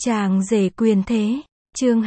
Chàng rể quyền thế, chương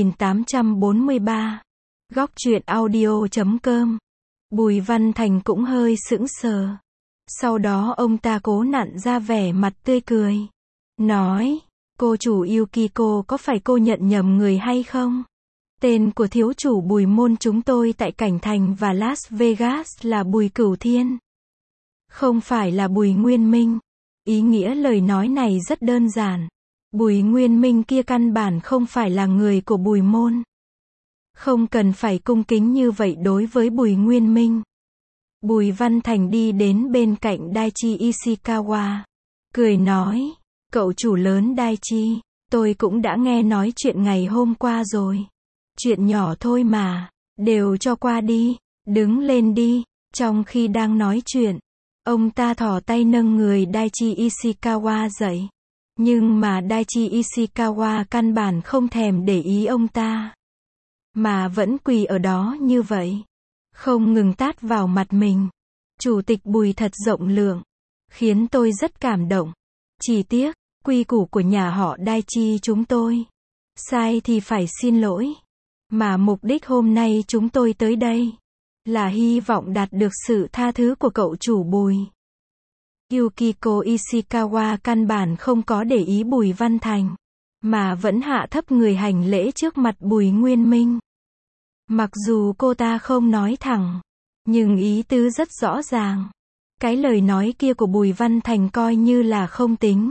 2843. Góc truyện audio.com. Bùi Văn Thành cũng hơi sững sờ. Sau đó ông ta cố nặn ra vẻ mặt tươi cười. Nói, cô chủ Yukiko, có phải cô nhận nhầm người hay không? Tên của thiếu chủ Bùi môn chúng tôi tại Cảnh Thành và Las Vegas là Bùi Cửu Thiên. Không phải là Bùi Nguyên Minh. Ý nghĩa lời nói này rất đơn giản. Bùi Nguyên Minh kia căn bản không phải là người của Bùi môn. Không cần phải cung kính như vậy đối với Bùi Nguyên Minh. Bùi Văn Thành đi đến bên cạnh Daichi Ishikawa. Cười nói, cậu chủ lớn Daichi, tôi cũng đã nghe nói chuyện ngày hôm qua rồi. Chuyện nhỏ thôi mà, đều cho qua đi, đứng lên đi. Trong khi đang nói chuyện, ông ta thò tay nâng người Daichi Ishikawa dậy. Nhưng mà Daichi Ishikawa căn bản không thèm để ý ông ta, mà vẫn quỳ ở đó như vậy, không ngừng tát vào mặt mình. Chủ tịch Bùi thật rộng lượng, khiến tôi rất cảm động. Chỉ tiếc, quy củ của nhà họ Daichi chúng tôi, sai thì phải xin lỗi. Mà mục đích hôm nay chúng tôi tới đây, là hy vọng đạt được sự tha thứ của cậu chủ Bùi. Yukiko Ishikawa căn bản không có để ý Bùi Văn Thành, mà vẫn hạ thấp người hành lễ trước mặt Bùi Nguyên Minh. Mặc dù cô ta không nói thẳng, nhưng ý tứ rất rõ ràng. Cái lời nói kia của Bùi Văn Thành coi như là không tính.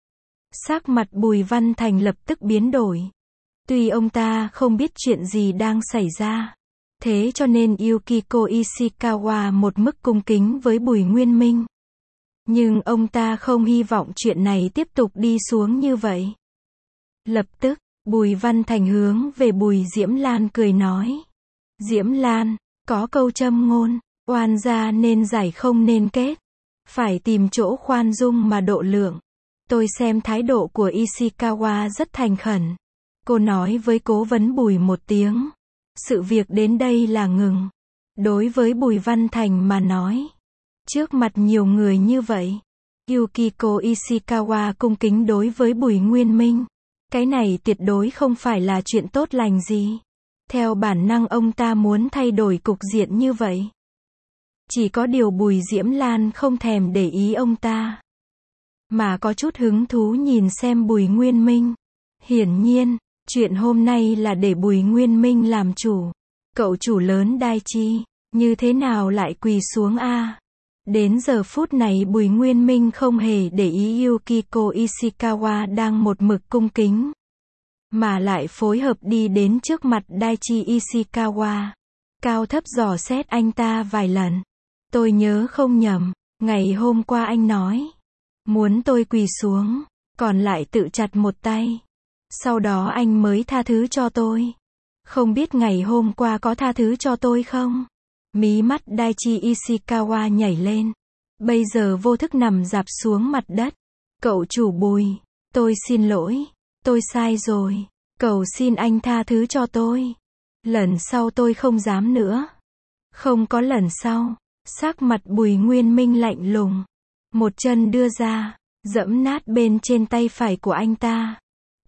Sắc mặt Bùi Văn Thành lập tức biến đổi. Tuy ông ta không biết chuyện gì đang xảy ra, thế cho nên Yukiko Ishikawa một mức cung kính với Bùi Nguyên Minh. Nhưng ông ta không hy vọng chuyện này tiếp tục đi xuống như vậy. Lập tức, Bùi Văn Thành hướng về Bùi Diễm Lan cười nói. Diễm Lan, có câu châm ngôn, oan gia nên giải không nên kết. Phải tìm chỗ khoan dung mà độ lượng. Tôi xem thái độ của Ishikawa rất thành khẩn. Cô nói với cố vấn Bùi một tiếng. Sự việc đến đây là ngừng. Đối với Bùi Văn Thành mà nói, trước mặt nhiều người như vậy, Yukiko Ishikawa cung kính đối với Bùi Nguyên Minh. Cái này tuyệt đối không phải là chuyện tốt lành gì. Theo bản năng ông ta muốn thay đổi cục diện như vậy. Chỉ có điều Bùi Diễm Lan không thèm để ý ông ta, mà có chút hứng thú nhìn xem Bùi Nguyên Minh. Hiển nhiên, chuyện hôm nay là để Bùi Nguyên Minh làm chủ. Cậu chủ lớn Daichi, như thế nào lại quỳ xuống a? Đến giờ phút này Bùi Nguyên Minh không hề để ý Yukiko Ishikawa đang một mực cung kính, mà lại phối hợp đi đến trước mặt Daichi Ishikawa, cao thấp dò xét anh ta vài lần. Tôi nhớ không nhầm, ngày hôm qua anh nói, muốn tôi quỳ xuống, còn lại tự chặt một tay. Sau đó anh mới tha thứ cho tôi. Không biết ngày hôm qua có tha thứ cho tôi không? Mí mắt Daichi Ishikawa nhảy lên. Bây giờ vô thức nằm rạp xuống mặt đất. Cậu chủ Bùi, tôi xin lỗi. Tôi sai rồi. Cầu xin anh tha thứ cho tôi. Lần sau tôi không dám nữa. Không có lần sau. Sắc mặt Bùi Nguyên Minh lạnh lùng. Một chân đưa ra, dẫm nát bên trên tay phải của anh ta.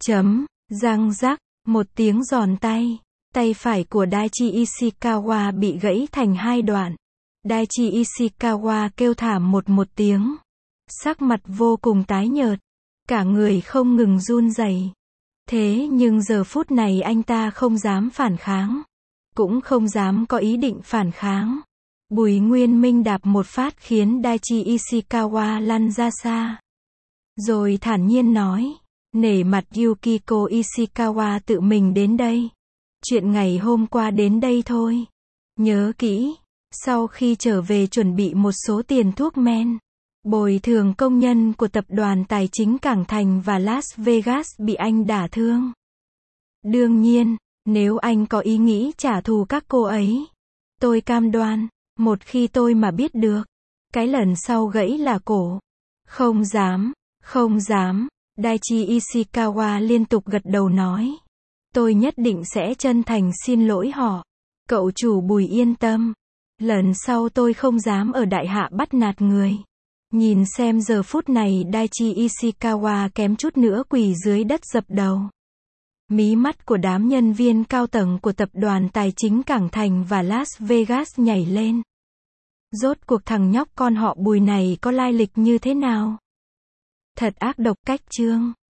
Răng rắc, một tiếng giòn tay. Tay phải của Daichi Ishikawa bị gãy thành hai đoạn. Daichi Ishikawa kêu thảm một tiếng. Sắc mặt vô cùng tái nhợt. Cả người không ngừng run rẩy. Thế nhưng giờ phút này anh ta không dám phản kháng. Cũng không dám có ý định phản kháng. Bùi Nguyên Minh đạp một phát khiến Daichi Ishikawa lăn ra xa. Rồi thản nhiên nói. Nể mặt Yukiko Ishikawa tự mình đến đây. Chuyện ngày hôm qua đến đây thôi. Nhớ kỹ, sau khi trở về chuẩn bị một số tiền thuốc men, bồi thường công nhân của tập đoàn tài chính Cảng Thành và Las Vegas bị anh đả thương. Đương nhiên, nếu anh có ý nghĩ trả thù các cô ấy, tôi cam đoan, một khi tôi mà biết được, cái lần sau gãy là cổ. Không dám, không dám. Daichi Ishikawa liên tục gật đầu nói. Tôi nhất định sẽ chân thành xin lỗi họ. Cậu chủ Bùi yên tâm. Lần sau tôi không dám ở đại hạ bắt nạt người. Nhìn xem giờ phút này Daichi Ishikawa kém chút nữa quỳ dưới đất dập đầu. Mí mắt của đám nhân viên cao tầng của tập đoàn tài chính Cảng Thành và Las Vegas nhảy lên. Rốt cuộc thằng nhóc con họ Bùi này có lai lịch như thế nào? Thật ác độc cách chương.